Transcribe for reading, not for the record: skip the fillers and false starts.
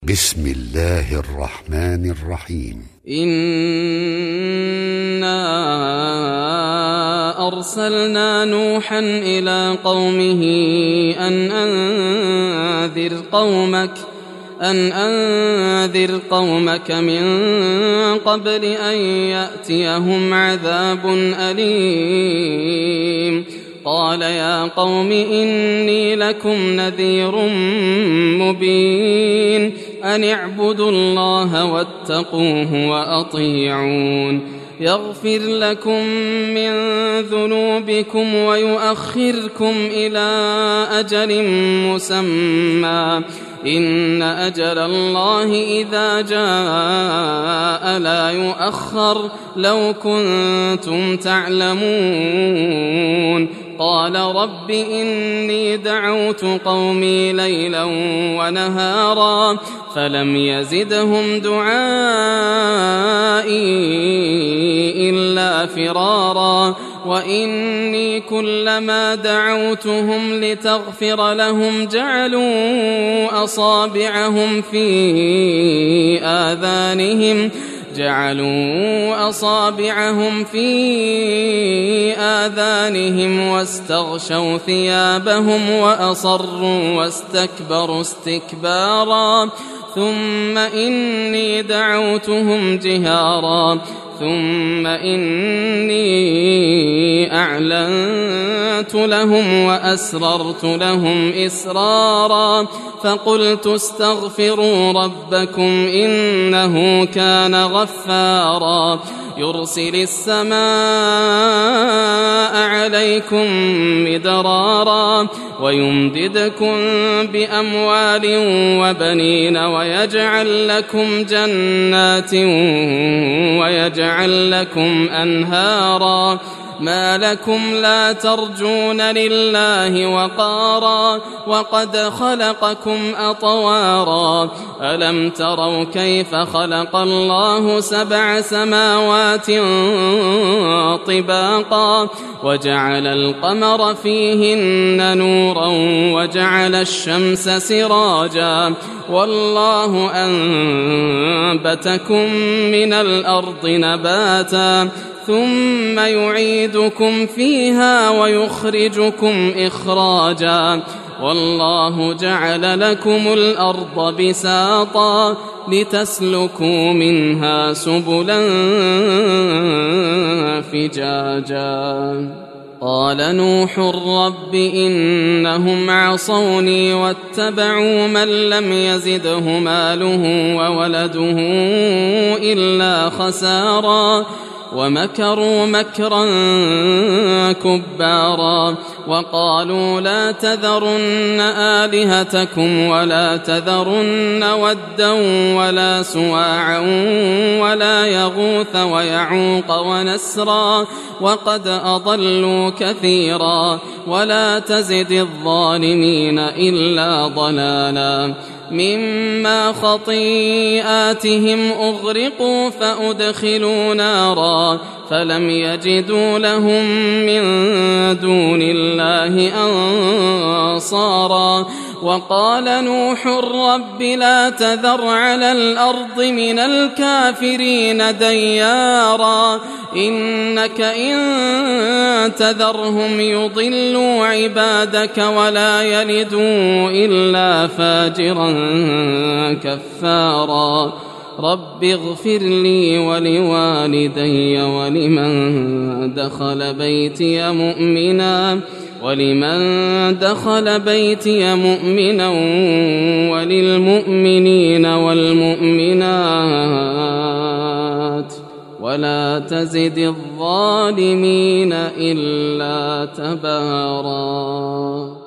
بسم الله الرحمن الرحيم. إنا أرسلنا نوحا إلى قومه أن أنذر قومك من قبل أن يأتيهم عذاب أليم. قال يا قوم إني لكم نذير مبين أن اعبدوا الله واتقوه وأطيعون يغفر لكم من ذنوبكم ويؤخركم إلى أجل مسمى إن أجل الله إذا جاء لا يؤخر لو كنتم تعلمون. قال رب إني دعوت قومي ليلا ونهارا فلم يزدهم دعائي إلا فرارا وإني كلما دعوتهم لتغفر لهم جعلوا أصابعهم في آذانهم واستغشوا ثيابهم وأصروا واستكبروا استكبارا ثم إني دعوتهم جهارا ثم إني أعلنت لهم وأسررت لهم إسرارا فقلت استغفروا ربكم إنه كان غفارا يرسل السماء عليكم مدرارا ويمددكم بأموال وبنين ويجعل لكم جنات ويجعل لكم أنهارا ما لكم لا ترجون لله وقارا وقد خلقكم أطوارا ألم تروا كيف خلق الله 7 سماوات طباقا وجعل القمر فيهن نورا وجعل الشمس سراجا والله أنبتكم من الأرض نباتا ثم يعيدكم فيها ويخرجكم إخراجا والله جعل لكم الأرض بساطا لتسلكوا منها سبلا فجاجا. قال نوح رب إنهم عصوني واتبعوا من لم يزده ماله وولده إلا خسارا ومكروا مكرا كبارا وقالوا لا تذرن آلهتكم ولا تذرن ودا ولا سواعا ولا يغوث ويعوق ونسرا وقد أضلوا كثيرا ولا تزد الظالمين إلا ضلالا. مما خطيئاتهم أغرقوا فأدخلوا نارا فلم يجدوا لهم من دون الله أنصارا. وقال نوح رب لا تذر على الأرض من الكافرين ديارا إنك إن تذرهم يضلوا عبادك ولا يلدوا إلا فاجرا كفارا. رب اغفر لي ولوالدي ولمن دخل بيتي مؤمنا وللمؤمنين والمؤمنات ولا تزد الظالمين إلا تبارا.